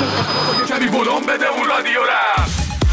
کمی ولوم بده اون رادیو را.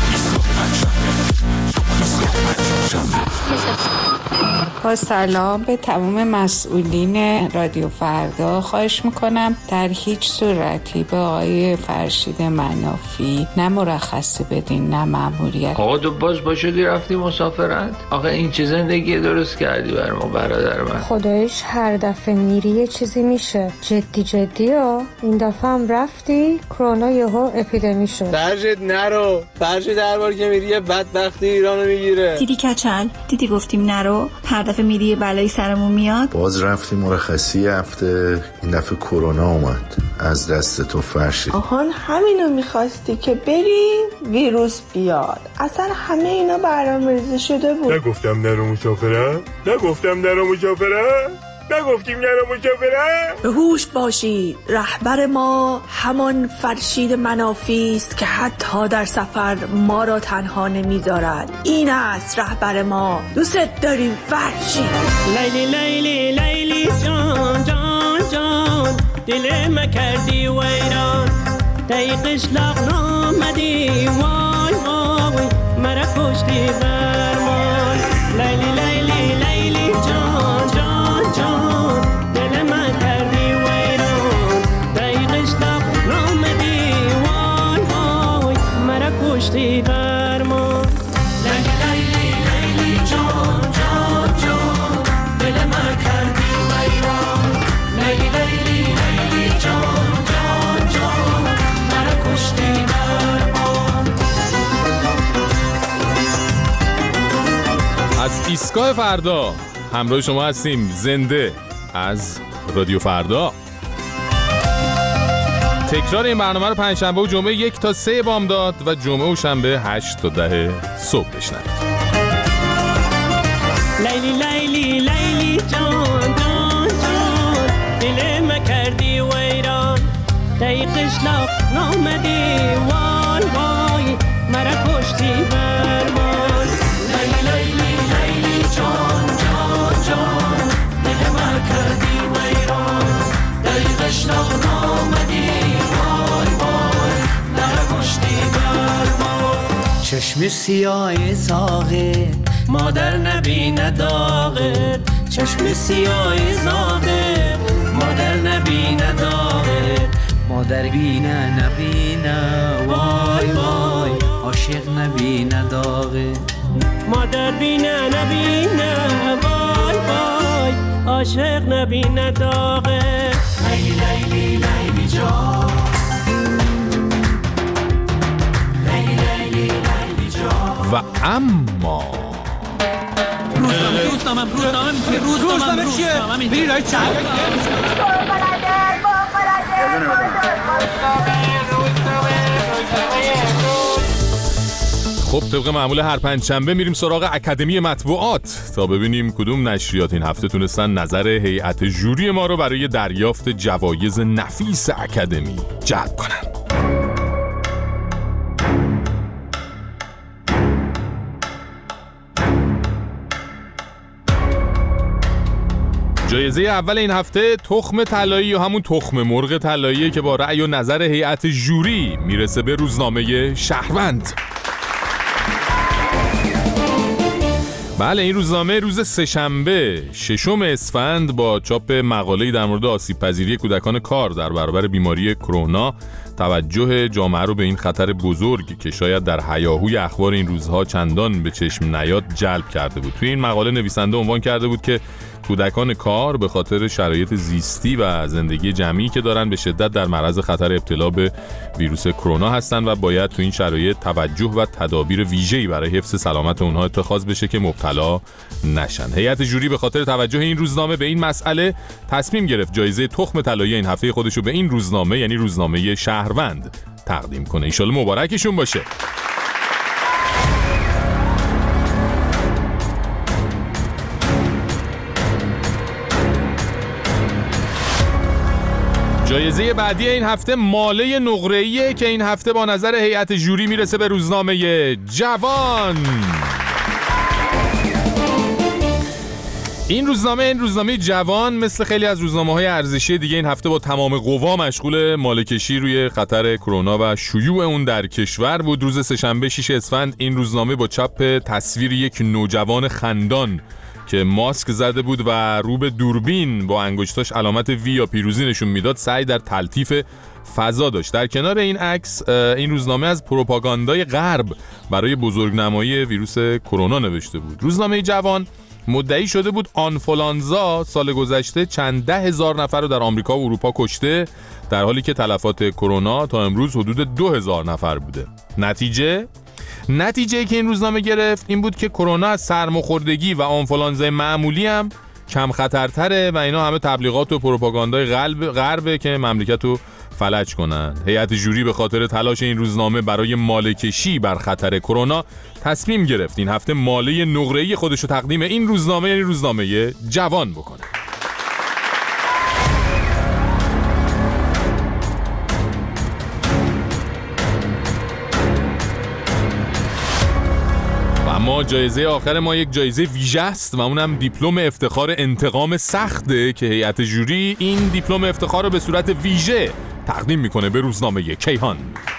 با سلام به تمام مسئولین رادیو فردا، خواهش میکنم در هیچ صورتی به آقای فرشید منافی نه مرخصی بدین نه مأموریت. آقا تو باز باشدی رفتی مسافرت؟ آقا این چه زندگی درست کردی بر ما برادر من؟ خدایش هر دفعه میری یه چیزی میشه. جدی ها؟ این دفعه هم رفتی کرونا یهو اپیدمی شد. فرشید نرو، فرشید هر بار که میری یه بدبختی ایرانو میگیره. دیدی کچل؟ دیدی گفتیم نرو، هر دفعه میری یه بلایی سرمون میاد. باز رفتی مرخصی هفته، این دفعه کرونا اومد از دست تو فرشید. آهان همینو میخواستی که بری ویروس بیاد. اصلا همه اینا برنامه‌ریزی شده بود. نگفتم نرو مسافرت؟ نگفتیم نرو مسافرت؟ به هوش باشید، رهبر ما همان فرشید منافی است که حتی در سفر ما را تنها نمیذارد. این است رهبر ما. دوست داریم فرشید. لیلی لیلی لیلی جان جان جان، دل ما کردی ویران، دقیقش لاغ نامدی وای وای، مرا کشتی برمان. لیلی لیلی لیلی جان جان جان، دل من کردی ویران، دقیقش لاغ نامدی وای وای، مرا کشتی برمان. لیلی لیلی لیلی جان جان جان، دل من کردی ویران، لیلی لیلی لیلی جان جان جان، مرا کشتی برمان. از ایستگاه فردا همراه شما هستیم، زنده از رادیو فردا. تکرار این برنامه رو پنجشنبه و جمعه 1 تا 3 بامداد و جمعه و شنبه 8 تا 10 صبح بشنوید. لیلی لیلی لیلی جان جان جان، دل ما کردی ویران، دقیقش لاغ نامدی وای وای، مرا کشتی برمان. لیلی لیلی لیلی جان جان جان، دل ما کردی ویران، دقیقش لاغ نامدی وای وای، مرا کشتی برمان. چشم سیاه زاغه مادر نبینه داغت، چشم سیاه زاغه مادر نبینه داغت، مادر بینه نبینه وای وای، عاشق نبینه داغت، مادر بینه نبینه وای وای، عاشق نبینه داغت. لیلی لیلی لیلی جان، لیلی لیلی لیلی جان. و اما روزنامه چیه؟ میری رای چند؟ خب طبق معمول هر پنجشنبه میریم سراغ اکادمی مطبوعات تا ببینیم کدوم نشریات این هفته تونستن نظر هیئت ژوری ما رو برای دریافت جوایز نفیس اکادمی جلب کنن. جایزه اول این هفته تخم طلایی یا همون تخم مرغ طلاییه که با رأی و نظر هیئت ژوری میرسه به روزنامه شهروند. بله، این روزنامه روز سه‌شنبه 6 اسفند با چاپ مقاله‌ای در مورد آسیب‌پذیری کودکان کار در برابر بیماری کرونا توجه جامعه رو به این خطر بزرگ که شاید در هیاهوی اخبار این روزها چندان به چشم نیاد جلب کرده بود. توی این مقاله نویسنده عنوان کرده بود که کودکان کار به خاطر شرایط زیستی و زندگی جمعی که دارن به شدت در معرض خطر ابتلا به ویروس کرونا هستن و باید تو این شرایط توجه و تدابیر ویژه‌ای برای حفظ سلامت اونها اتخاذ بشه که مبتلا نشن. هیئت ژوری به خاطر توجه این روزنامه به این مسئله تصمیم گرفت جایزه تخم طلایی این هفته خودش رو به این روزنامه، یعنی روزنامه شهروند، تقدیم کنه. ان شاءالله مبارکشون باشه. جایزه بعدی این هفته ماله نقره‌ایه که این هفته با نظر هیئت ژوری میرسه به روزنامه جوان. این روزنامه جوان مثل خیلی از روزنامه‌های ارزشی دیگه این هفته با تمام قوا مشغول مالکشی روی خطر کرونا و شیوع اون در کشور بود. روز سه‌شنبه 6 اسفند این روزنامه با چاپ تصویر یک نوجوان خندان که ماسک زده بود و رو به دوربین با انگشتاش علامت وی یا پیروزی نشون میداد سعی در تلطیف فضا داشت. در کنار این عکس این روزنامه از پروپاگاندای غرب برای بزرگنمایی ویروس کرونا نوشته بود. روزنامه جوان مدعی شده بود آنفولانزا سال گذشته چند 10,000 نفر رو در آمریکا و اروپا کشته، در حالی که تلفات کرونا تا امروز حدود 2,000 نفر بوده. نتیجه که این روزنامه گرفت این بود که کرونا از سرماخوردگی و آنفولانزای معمولی هم کم خطرتره و اینا همه تبلیغات و پروپاگاندای غربه که مملکت رو فلج کنن. هیئت جوری به خاطر تلاش این روزنامه برای مالکشی بر خطر کرونا تصمیم گرفت این هفته ماله نقره‌ای خودش رو تقدیم این روزنامه، یعنی روزنامه جوان بکنه. اما جایزه آخر ما یک جایزه ویژه است و اونم دیپلم افتخار انتقام سخته که هیئت جوری این دیپلم افتخار رو به صورت ویژه تقدیم میکنه به روزنامه کیهان.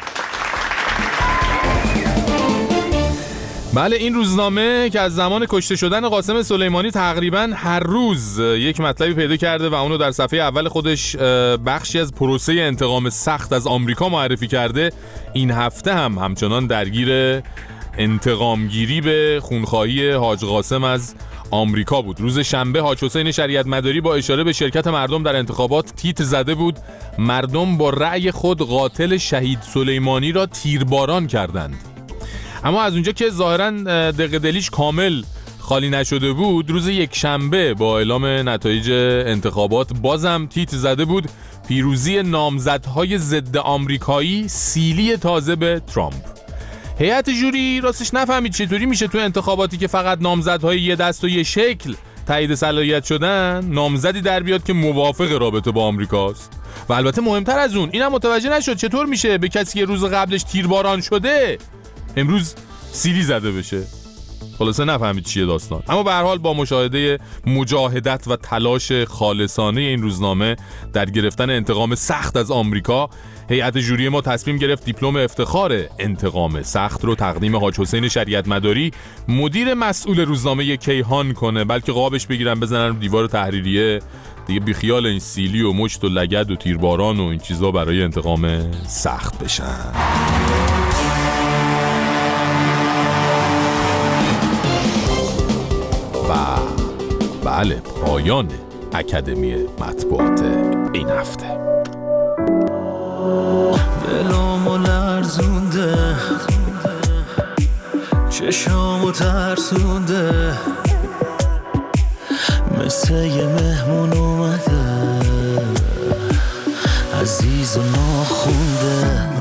بله، این روزنامه که از زمان کشته شدن قاسم سلیمانی تقریباً هر روز یک مطلبی پیدا کرده و اونو در صفحه اول خودش بخشی از پروسه انتقام سخت از آمریکا معرفی کرده، این هفته هم همچنان درگیر انتقامگیری به خونخواهی حاج قاسم از آمریکا بود. روز شنبه حاج حسین شریعت مداری با اشاره به شرکت مردم در انتخابات تیتر زده بود مردم با رأی خود قاتل شهید سلیمانی را تیرباران کردند. اما از اونجا که ظاهراً دق دلیش کامل خالی نشده بود، روز یک شنبه با اعلام نتایج انتخابات بازم تیتر زده بود پیروزی نامزدهای ضد آمریکایی، سیلی تازه به ترامپ. هیئت جوری راستش نفهمید چطوری میشه تو انتخاباتی که فقط نامزدهای یه دست و یه شکل تایید صلاحیت شدن نامزدی در بیاد که موافق رابطه با آمریکاست. و البته مهمتر از اون اینم متوجه نشد چطور میشه به کسی که روز قبلش تیرباران شده امروز سیلی زده بشه. خلاصه نفهمید چیه داستان. اما به هر حال با مشاهده مجاهدت و تلاش خالصانه این روزنامه در گرفتن انتقام سخت از آمریکا، هیئت جوری ما تصمیم گرفت دیپلم افتخار انتقام سخت رو تقدیم حاج حسین شریعت مداری، مدیر مسئول روزنامه کیهان کنه، بلکه قابش بگیرن بزنن دیوار تحریریه دیگه، بیخیال این سیلی و مشت و لگد و تیرباران و این چیزا برای انتقام سخت بشن. و بله، پایان اکادمی مطبوعات این هفته. دلمو لرزونده، چشامو ترسونده، مثل یه مهمون اومده عزیز و ناخونده.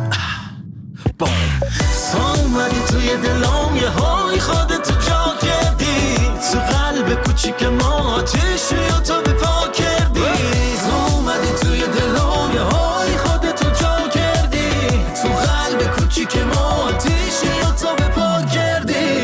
اومدی توی دلام یه های خودتو جا کردی، تو قلب کوچیک ما آتیشی و تو به پا کردی. اومدی توی دلام یه های خودتو جا کردی، تو قلب کوچیک ما آتیشی و تو به پا کردی.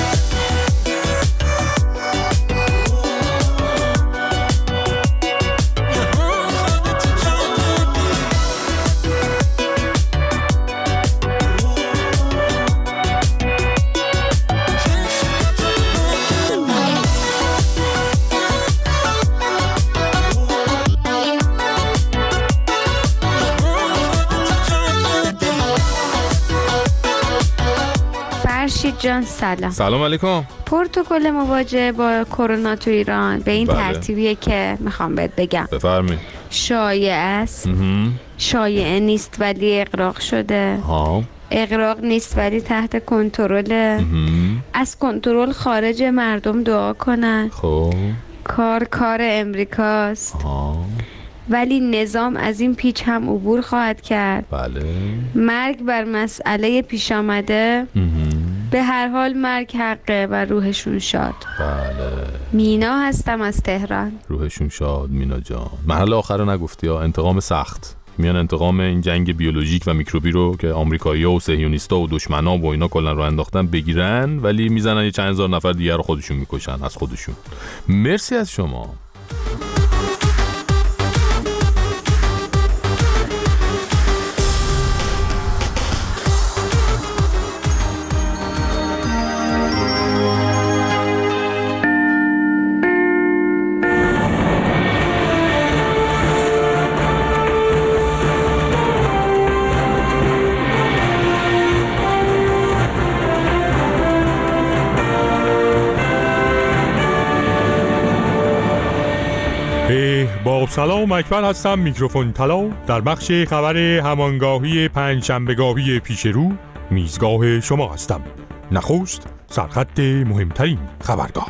جان سلام. سلام علیکم. پروتکل مواجهه با کرونا تو ایران به این ترتیبیه که میخوام بهت بگم. بفرمایید. شایع است، شایع نیست ولی اغراق شده، اغراق نیست ولی تحت کنترل، از کنترل خارج، مردم دعا کنن، کار امریکاست، ولی نظام از این پیچ هم عبور خواهد کرد. بله. مرگ بر مسئله پیش آمده، به هر حال مرگ حقه و روحشون شاد. بله. مینا هستم از تهران. روحشون شاد مینا جان. مرحله آخر رو نگفتی ها، انتقام سخت. میان انتقام این جنگ بیولوژیک و میکروبی رو که آمریکایی‌ها و صهیونیست‌ها و دشمنا و اینا کلا رو انداختن بگیرن، ولی میزنن یه چند هزار نفر دیگه رو خودشون میکشن از خودشون. مرسی از شما. با سلام اکبر هستم، میکروفون طلا در بخش خبر همانگاهی پنجشنبهگاهی پیش رو میزگاه شما هستم. نخست سرخط مهمترین خبرگاه.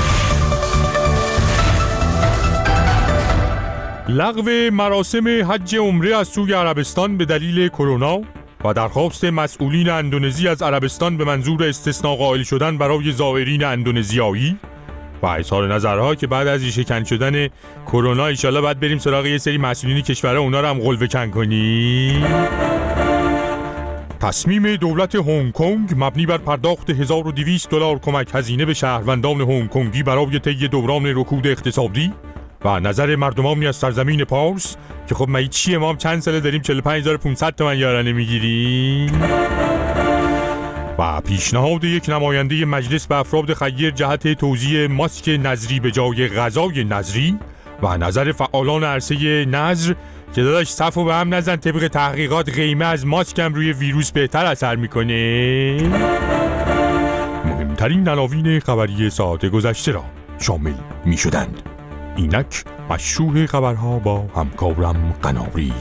لغو مراسم حج عمره از سوی عربستان به دلیل کرونا و درخواست مسئولین اندونزی از عربستان به منظور استثناء قائل شدن برای زائرین اندونزیایی و اظهار نظرها که بعد از ریشه‌کن شدن کرونا ان شاءالله بعد بریم سراغ یه سری مسئولین کشورها اونا رو هم قلوه کن کنیم. تصمیم دولت هنگ کنگ مبنی بر پرداخت $1200 کمک هزینه به شهروندان هنگ کنگی برای طی دوران رکود اقتصادی و نظر مردمانی از سرزمین پارس که خب ما چیه، ما هم چند ساله داریم 45500 تومان یارانه میگیریم. و پیشنهاد یک نماینده مجلس به افراد خیر جهت توزیع ماسک نظری به جای غذای نظری و نظر فعالان عرصه نظر که داداش صفو به هم نزن، طبق تحقیقات قیمه از ماسک هم روی ویروس بهتر اثر میکنه. مهمترین عناوین خبری ساعت گذشته را شامل میشدند. اینک مشروع خبرها با همکارم قناری.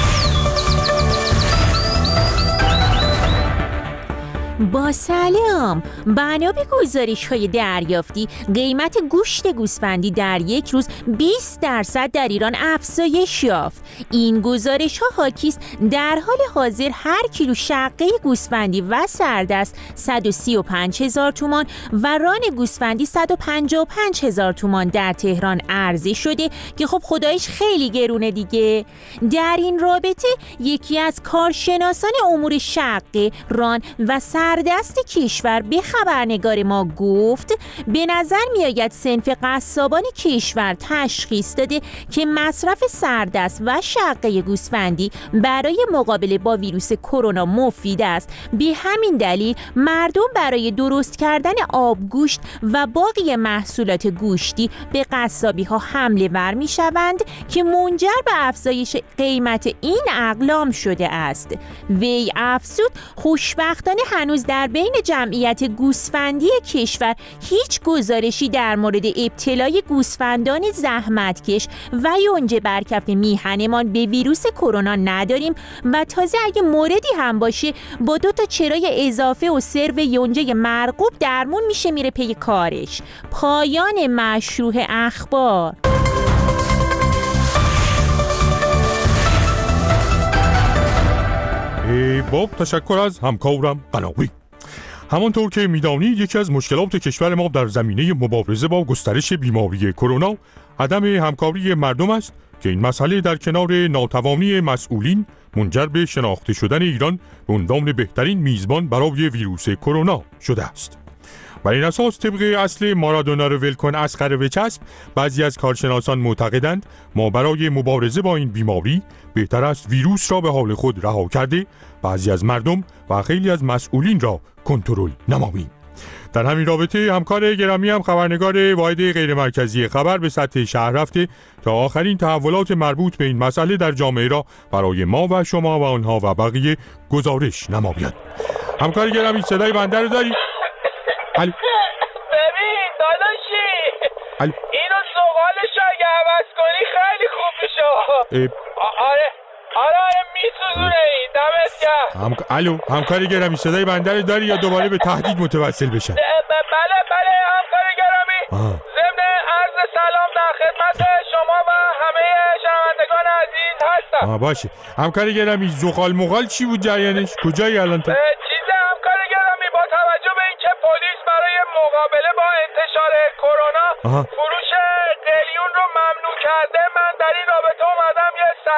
با سلام. بنا به گزارش‌های دریافتی قیمت گوشت گوسفندی در یک روز 20% در ایران افزایش یافت. این گزارش‌ها حاکی است در حال حاضر هر کیلو شقه گوسفندی و سردست 135,000 تومان و ران گوسفندی 155,000 تومان در تهران عرضه شده که خب خدایش خیلی گرونه دیگه. در این رابطه یکی از کارشناسان امور شقه، ران و سردست کشور به خبرنگار ما گفت به نظر می آید صنف قصابان کشور تشخیص داده که مصرف سردست و شقه گوسفندی برای مقابله با ویروس کرونا مفید است. به همین دلیل مردم برای درست کردن آبگوشت و باقی محصولات گوشتی به قصابی ها حمله ور می شوند که منجر به افزایش قیمت این اقلام شده است. وی افزود خوشبختانه هنوز در بین جمعیت گوسفندی کشور هیچ گزارشی در مورد ابتلای گوسفندان زحمتکش و یونجه برکف میهنمان به ویروس کرونا نداریم و تازه اگه موردی هم باشه با 2 تا چرای اضافه و سرو یونجه مرغوب درمون میره پی کارش. پایان مشروع اخبار. باب تشکر از همکارم قناوی. همانطور که میدانید یکی از مشکلات کشور ما در زمینه مبارزه با گسترش بیماری کرونا عدم همکاری مردم است که این مسئله در کنار ناتوانی مسئولین منجر به شناخته شدن ایران به عنوان بهترین میزبان برای ویروس کرونا شده است. بر این اساس طبق اصل مارادونا رو ول کن اسخر بچسب، بعضی از کارشناسان معتقدند ما برای مبارزه با این بیماری بهتر است ویروس را به حال خود رها کرده بعضی از مردم و خیلی از مسئولین را کنترل نماییم. در همین رابطه همکار گرامی هم خبرنگار واحد غیرمرکزی خبر به سطح شهر رفته تا آخرین تحولات مربوط به این مسئله در جامعه را برای ما و شما و آنها و بقیه گزارش نماید. همکار گرامی صدای بنده رو داری؟ ببین داداشی اینو سوالش اگه عوض کنی خیلی خوب میشه. آره میسوزونه این دمت گرم. همکار گرامی صدای بنده رو داری یا دوباره به تهدید متوسل بشن؟ بله همکار گرامی. ضمن عرض سلام در خدمت شما و همه شنوندگان عزیز هستم. باشه همکار گرامی، زغال مغال چی بود جریانش؟ کجایی الان تا؟ مقابله با انتشار کرونا فروش قلیون رو ممنوع کرده. من در این رابطه اومدم یه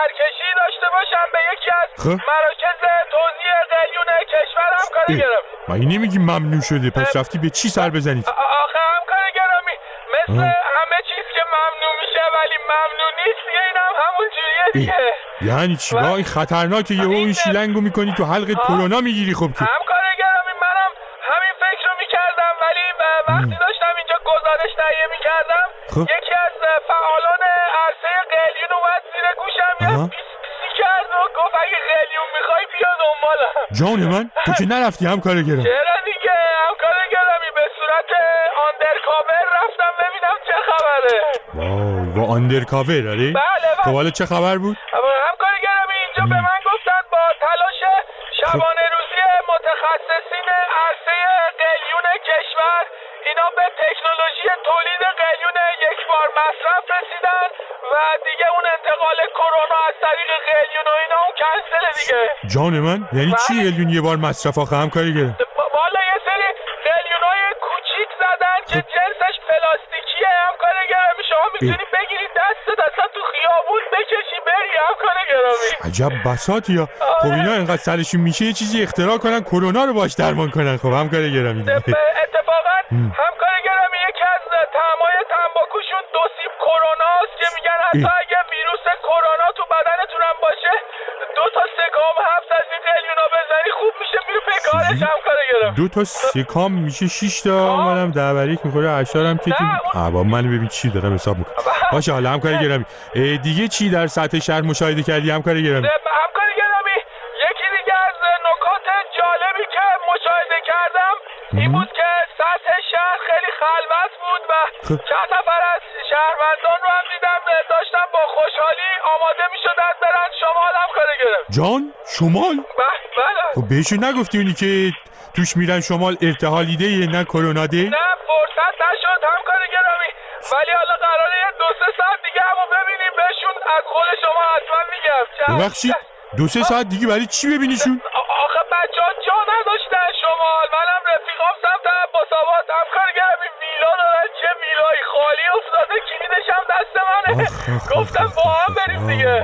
سرکشی داشته باشم به یکی از مراکز توزیع قلیون کشور همکار گرامی. ما این نمیگی ممنوع شده، پس رفتی به چی سر بزنید؟ آخه همکار گرامی مثل همه چیز که ممنوع میشه ولی ممنوع نیست دیگه، این هم همون جوریه دیگه. یعنی چی؟ وای خطرناکه، یهو این شیلنگو میکنی تو حلقت کرونا میگیری. خب که همکار گرامی منم همین فکر رو میکردم، ولی وقتی داشتم اینجا گزارش تهیه میکردم یکی از فعالان عرصه قلیون اومد زیر گوشم یه پیسی کرد و گفت اگه قلیون میخوای بیا دنبالم. جان من تو که نرفتی همکار گرامی؟ چرا دیگه همکار گرامی، به صورت آندرکاور رفتم ببینم چه خبره. وای با آندرکاور آره؟ بله. خب حالا چه خبر بود؟ همکار گرامی اینجا به من گفتن با تلاش شبانه روزی متخصصین عرصه قلیون کشور اینا به تکنولوژی تولید قلیون یک بار مصرف رسیدن و دیگه اون انتقال کرونا از طریق قلیون و اینا اون کنسله دیگه. جان من یعنی چی قلیون یه بار مصرف آخه همکار گرامی؟ والا یه سری قلیونای کوچیک زدن که جنسش پلاستیکیه همکار گرامی، شما میتونی بگیری دستت اصلا تو خیابون بکشی بری همکار گرامی. عجب بساطیه. خب اینا اینقدر سرشون میشه یه چیزی اختراع کنن کرونا رو باش درمان کنن. خب همکار گرامی اتفاقا همکار گرامی یکی از طعمای تنباکوشون دو سیب کروناست که میگن حتی اگه ویروس کرونا تو بدنتون هم باشه 2 تا سکام حبس از این قلیونا بزنی خوب میشه، میره به کارش همکار گرامی. 2 تا سکام میشه 6 تا، منم دبریک میخوره 8 هم که با من ببین چی دارم حساب میکنم. باشه حالا همکار گرامی دیگه چی در سطح شهر مشاهده کردی همکار گرامی؟ همکار گرامی یکی دیگه از نکات جالبی که مشاهده کردم این بود که سطح شهر خیلی خلوت بود و چند نفر از شهروندان رو هم دیدم داشتن با خوشحالی آماده میشدن برن شمال همکار گرامی. جان شمال؟ بله. خب بهشون نگفتی اونی که توش میرن شمال ارتحالیده نه کرونا ده؟ نه فرصت نشد همکار گرامی، ولی حالا قراره 2-3 ساعت دیگه همو ببینیم بهشون از قول شما حتما میگم. ببخشید 2-3 ساعت دیگه برای چی ببینیشون؟ آخه بچه‌ها جا نداشتن شمال، منم رفیقام سمت عباس‌آباد همکار گرامی ویلا دارن، چه ویلایی خالی افتاده کلیدش هم دست منه. گفتم با هم بریم دیگه.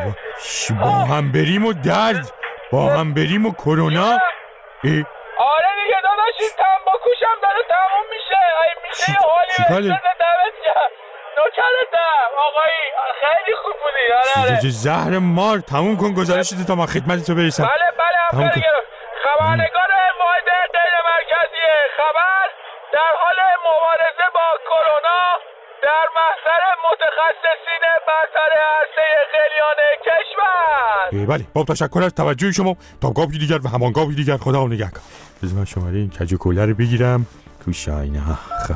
با هم بریم و درد با هم بریم و کرونا. آره دیگه داداش این تنباکوش هم داره تموم میشه. میشه یه حالی بسته دمت گرم. نوکرتم آقایی خیلی خوب بودی. آره زهر مار تموم کن گزارشت تا ما خدمت تو برسم. بله همکار گرامی. خبرنگار واحد غیر مرکزی خبر در حال مبارزه با کرونا در محضر متخصصین برتر عرصه قلیان کشور. بله با تشکر از توجه شما. تا گاهی دیگر و همان گاهی دیگر خدا نگهدار. بذار من شماره این کج و کوله رو بگیرم. کوشاینه خب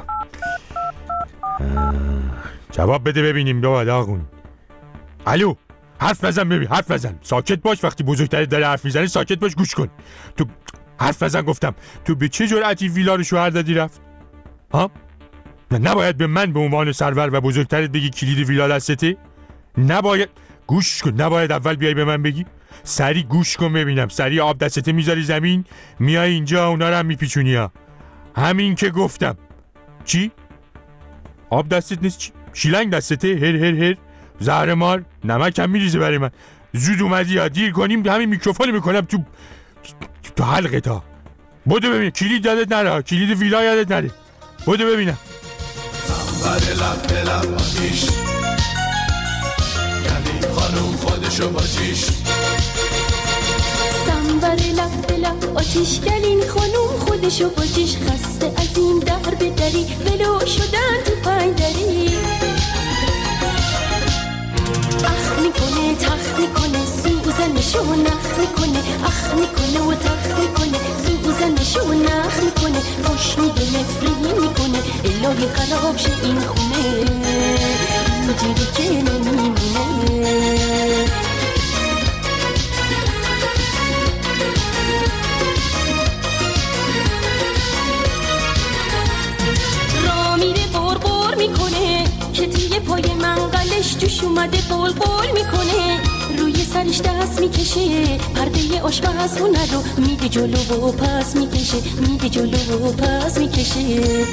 جواب بده ببینیم بابا داغون. الو حرف نزن ببین حرف نزن، ساکت باش. وقتی بزرگترت داره حرف میزنه ساکت باش گوش کن. تو حرف نزن گفتم. تو به چه جرأتی ویلا رو شوهر دادی رفت؟ ها؟ نباید به من به عنوان سرور و بزرگترت بگی کلید ویلا دستته؟ نباید. گوش کن، نباید اول بیای به من بگی؟ سری گوش کن ببینم. سری آب دستته میذاری زمین میای اینجا اونا رو هم میپیچونی ها. همین که گفتم. چی؟ آب دستت نیست چی؟ شیلنگ دستته؟ هر زهر مار نمک هم میریزه برای من. زود اومدی یا دیر کنیم همین میکروفون میکنم تو حلقه تا. بودو ببین کلید یادت نره، کلید ویلا یادت نره. بودو ببینم. لب به لب آتیش یعنی خانوم خودشو باشیش. سنبر لب به لب آتیش گلین خانوم خودشو باشیش. خسته از این در بدری ولو شدن تو پایدری. اخ میکنه تخ میکنه سوزنشو نخ میکنه. اخ میکنه و تخ میکنه سوزنشو نخ میکنه. خوش میده نفری میکنه الهی خراب شه این خونه اینجوری که نمیمونه. را میره بور میکنه که توی پای منقلش جوش اومده بول میکنه. روی سرش دست میکشه پرده آشپزخونه رو میده جلو و پس میکشه میده جلو و پس میکشه.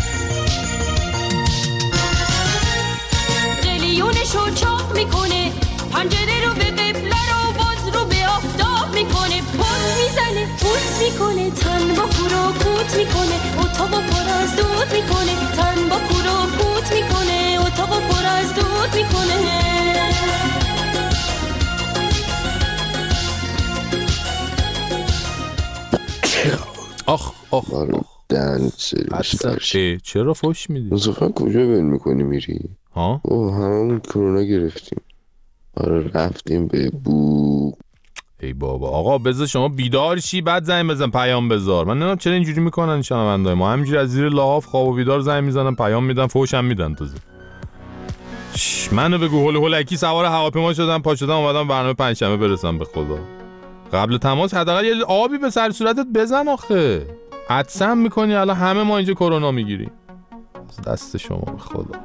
قلیونشو چاق میکنه پنجره رو به قبله رو باز رو به آفتاب میکنه، پوت میزنه پوت میکنه، تن با کور و پوت میکنه، اتاقو پر از دود میکنه، تن با کور و پوت میکنه، اتاقو پر از دود میکنه. آخ دهن سرویس. چرا فوش میدی؟ مصطفی کجا بل میکنی میری؟ ها؟ هممون کرونا گرفتیم. آره رفتیم به بو. ای بابا آقا بذار شما بیدار شی بعد زنگ بزن پیام بذار. من نمیدونم چرا اینجوری میکنن شنوندای ما، همینجوری از زیر لحاف خواب و بیدار زنگ میزنن پیام میدن فوشم میدن. تازه منو بگو هول هولکی سوار هواپیما شدم پا شدم اومدم برنامه پنجشنبه برسم. به خدا قبل تماس حداقل یه آبی به سر صورتت بزن آخه. عطسم میکنی الان همه ما اینجا کرونا میگیریم. دست شما به خدا.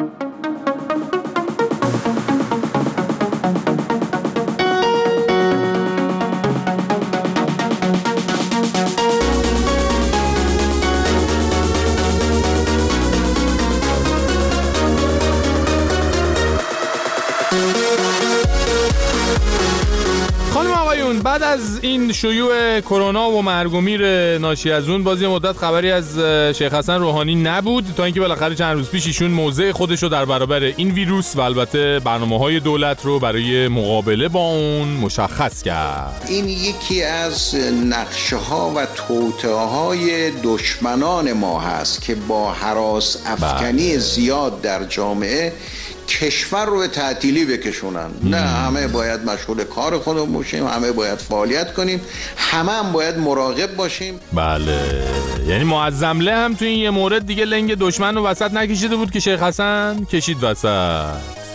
بعد از این شیوع کرونا و مرگ و میر ناشی از اون باز یه مدت خبری از شیخ حسن روحانی نبود تا اینکه بالاخره چند روز پیش ایشون موضع خودش رو در برابر این ویروس و البته برنامه‌های دولت رو برای مقابله با اون مشخص کرد. این یکی از نقشه‌ها و توطئه‌های دشمنان ما هست که با هراس افکنی زیاد در جامعه کشور رو به تعطیلی بکشونن. نه همه باید مشغول کار خودمون باشیم، همه باید فعالیت کنیم، همه هم باید مراقب باشیم. بله یعنی معظمله هم تو این یه مورد دیگه لنگ دشمن رو وسط نکشیده بود که شیخ حسن کشید وسط.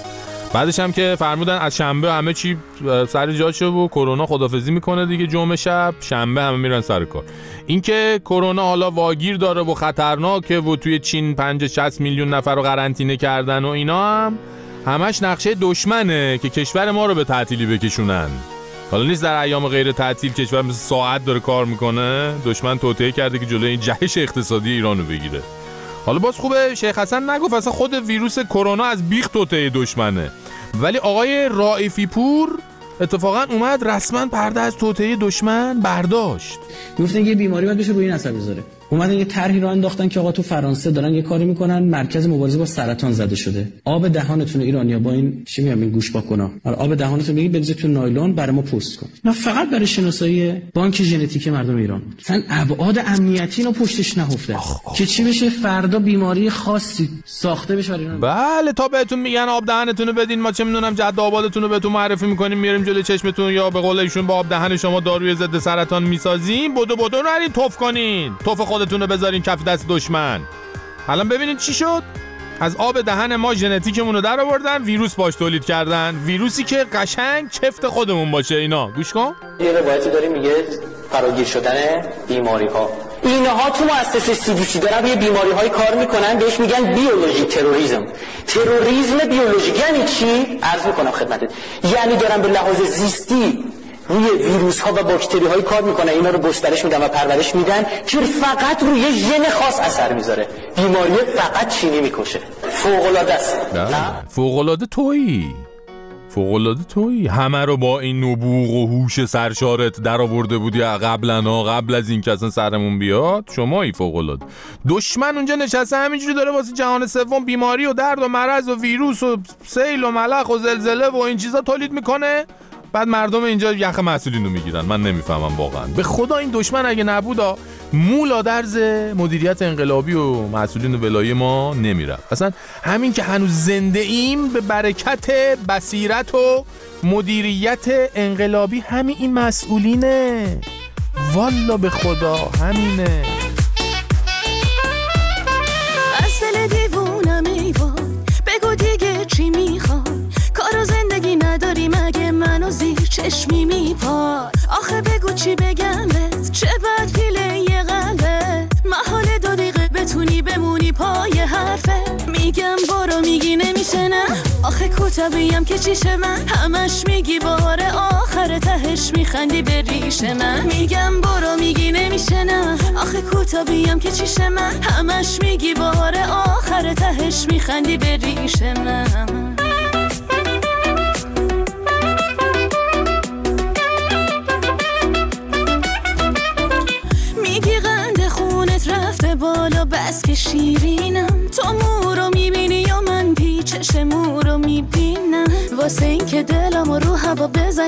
بعدش هم که فرمودن از شنبه همه چی سر جاشه و کرونا خدافظی میکنه دیگه، جمعه شب شنبه همه میرن سر کار. این که کرونا حالا واگیر داره و خطرناکه و توی چین 50-60 میلیون نفر رو قرنطینه کردن و اینا هم همش نقشه دشمنه که کشور ما رو به تعطیلی بکشونن. حالا نیست در ایام غیر تعطیل کشور مثل ساعت داره کار میکنه، دشمن توطئه کرده که جلوی این جهش اقتصادی ایران رو بگیره. حالا باز خوبه شیخ حسن نگفت اصلا خود ویروس کرونا از بیخ توطئه دشمنه، ولی آقای رائفی پور اتفاقا اومد رسما پرده از توطئه دشمن برداشت. گفتن یه بیماری باید بشه روی این اثر بذاره. اومدن یه طرحی راه انداختن که آقا تو فرانسه دارن یه کاری میکنن، مرکز مبارزه با سرطان زده شده. آب دهانتون ایرانیا با این چی میگم این گوش پاکونا، آب دهانتون میگی بذار تو نایلون برای ما پست کن. نه فقط برای شناسایی بانک ژنتیک مردم ایران. مثلا ابعاد امنیتی اینو پشتش نهفته که چی بشه فردا بیماری خاصی ساخته بشه برای ایران. بله تا بهتون میگن آب دهنتون رو بدین، ما چه میدونم جد آبادتون رو بهتون معرفی میکنیم میاریم جلوی چشمتون، یا به قول ایشون با آب دهن شما داروی ضد سرطان میسازیم. بدو نرین توف کنین، توف خودتون رو بذارین کف دست دشمن. الان ببینید چی شد، از آب دهن ما ژنتیکمون رو در آوردن، ویروس باش تولید کردن، ویروسی که قشنگ چفت خودمون باشه. اینا گوش کن، یه روایتی داره میگه فراگیر شدن بیماری ها. اینها تو مؤسسه CDC دارن روی بیماری های کار میکنن، بهش میگن بیولوژی تروریسم. تروریسم بیولوژیک یعنی چی؟ عرض میکنم خدمتت، یعنی دارن به لحاظ زیستی روی ویروس ها و باکتری های کار میکنن، اینا رو گسترش میدن و پرورش میدن که فقط روی ژن خاص اثر میذاره. بیماری فقط چینی میکشه. فوق العاده است. فوق العاده تویی همه رو با این نبوغ و هوش سرشارت در آورده بودی قبل از این که اصلا سرمون بیاد. شمایی فوق العاده. دشمن اونجا نشسته همینجوری داره واسه جهان سوم بیماری و درد و مرض و ویروس و سیل و ملخ و زلزله و این چیزا تولید میکنه، بعد مردم اینجا یخ مسئولین رو میگیرن. من نمیفهمم واقعا. به خدا این دشمن اگه نبودا مولا درز مدیریت انقلابی و مسئولین ولایی ما نمیرفت. اصلا همین که هنوز زنده ایم به برکت بصیرت و مدیریت انقلابی همین این مسئولینه. والا به خدا همینه. اصل دیوونم ایوان بگو دیگه چی میخوای، کار و زندگی نداری مگه منو زیر چشمی میپای. آخه بگو چی بگم بهت، چه بد پیله یه قلبه، محال 2 دقیقه بتونی بمونی پای حرفه. میگم برو میگی نمیشه نه، آخه کوتابیم که چیشه من، همش میگی بار آخر تهش میخندی به ریش من. میگم برو میگی نمیشه نه، آخه کوتابیم که چیشه من، همش میگی بار آخر تهش میخندی به ریش من. بس که شیرینم. تو مو رو میبینی یا من پیچش مو رو میبینم؟ واسه این که دلم رو هوا بزن